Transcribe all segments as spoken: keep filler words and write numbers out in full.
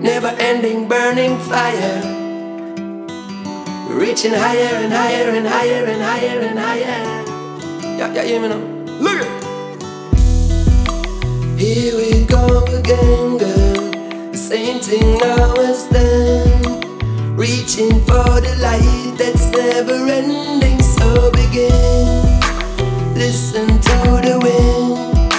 never-ending burning fire, reaching higher and higher and higher and higher and higher. Yeah, yeah, yeah, me now. Look it. Here we go again, girl. The same thing now as then. Reaching for the light that's never ending. So begin. Listen to the wind.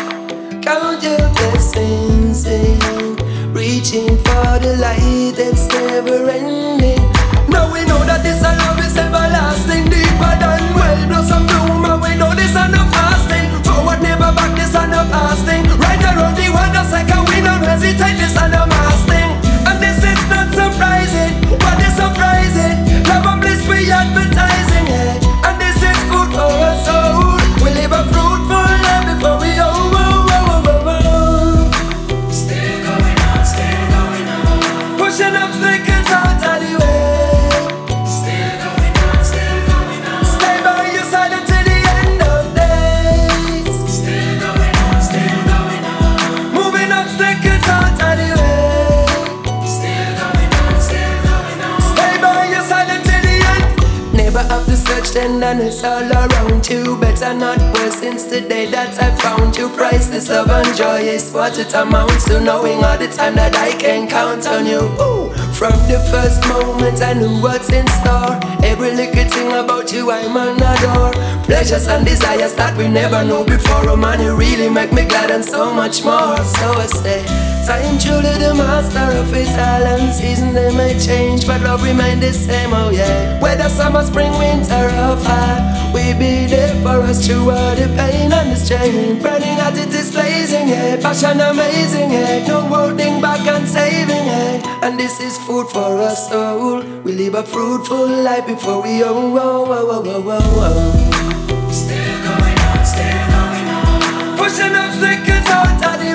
Count your blessings, sing. Reaching for the light that's never ending. Now we know that this love is everlasting, deeper than well. Blossom bloom, and we know this are no fasting. Forward never back, this are no fasting. Right around the world, just like a we don't hesitate, this are no masting. And this is not surprising, but it's surprising. Love and bliss we advertising it, and this is food for our soul. We live a fruitful life before we oh, oh, oh, oh, oh, oh. Still going on, still going on. Pushing obstacles out of the way. Still going on, still going on. Stay by your side until the end of days. Still going on, still going on. Moving obstacles out of the way. Still going on, still going on. Stay by your side until the end. Never have to search, tenderness all around you. Better not worse since the day that I found you. Priceless love and joy is what it amounts to. Knowing all the time that I can count on you. Ooh. From the first moment I knew what's in store. Every little thing about you I'm on adore. Pleasures and desires that we never knew before. Oh man, you really make me glad and so much more. So I say, time truly the master of it all. And season they may change, but love remain the same, oh yeah. Whether summer, spring, winter or fall, we be there for us through all the pain and the strain. Burning at it is blazing, yeah. Passion amazing, yeah. No holding back and saving, yeah. And this is food for our soul. We live a fruitful life before we oh, oh, oh, oh, oh, oh. Still going on, still going on. Pushing obstacles out of the